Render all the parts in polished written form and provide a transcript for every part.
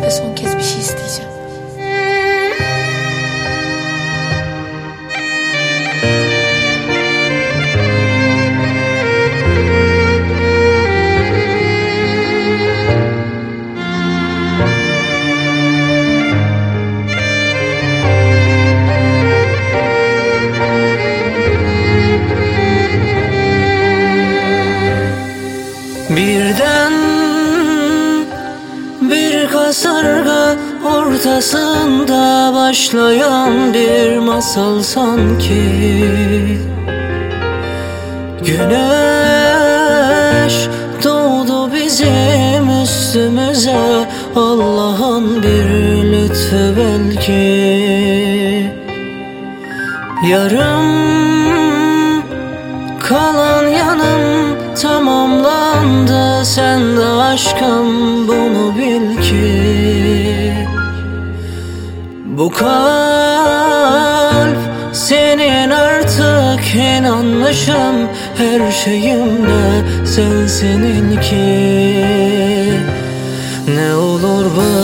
ve son kez bir şey isteyeceğim. Birden bir kasırga ortasında başlayan bir masal sanki. Güneş doğdu bizim üstümüze, Allah'ın bir lütfu belki. Yarım kalan yanım tamamlandı, sen de aşkım bunu bil ki. Bu kalp senin, artık inanmışım, her şeyimle sen seninki. Ne olur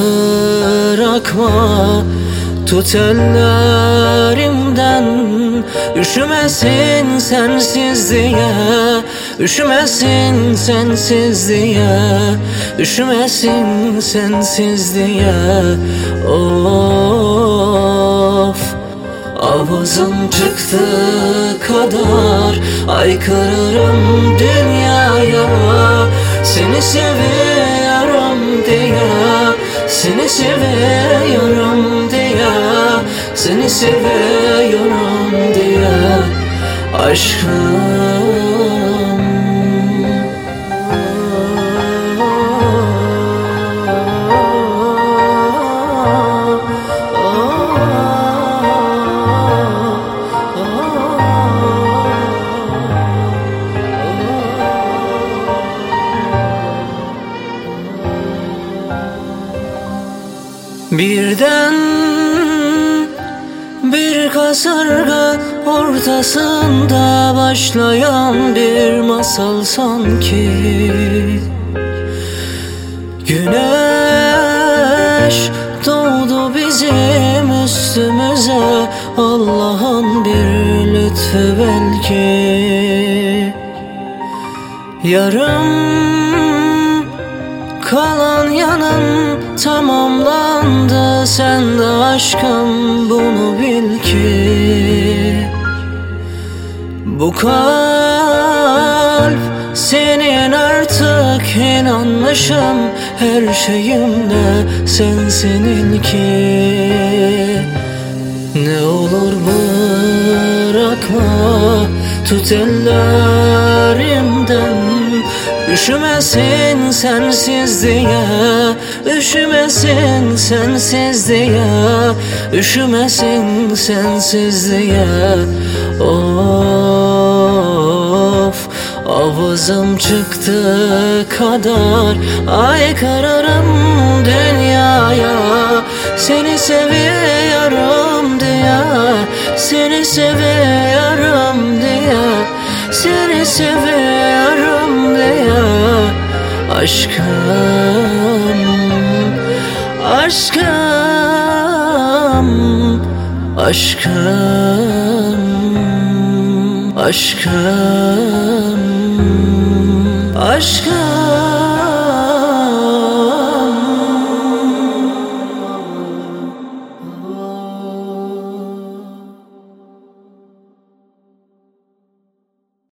bırakma, tut ellerimden, üşümesin sensiz diye, üşümesin sensiz diye, üşümesin sensiz diye. Of, avazım çıktığı kadar aykırırım dünyaya, seni seviyorum diye, seni seviyorum diye, seni seviyorum diye aşkım. Birden bir kasırga ortasında başlayan bir masal sanki. Güneş doğdu bizim üstümüze, Allah'ın bir lütfu belki. Yarım kalan yanım tamamlandı, sen de aşkım bunu bil ki. Bu kalp senin, artık inanmışım, her şeyimle sen seninki. Ne olur bırakma, tut ellerimden, üşümesin sensiz diye, üşümesin sensiz diye, üşümesin sensiz diye. Of, avazım çıktığı kadar aykırırım dünyaya, seni seviyorum diye, seni seviyorum diye, seni seviyorum diye aşkım, aşkım, aşkım, aşkım, aşkım.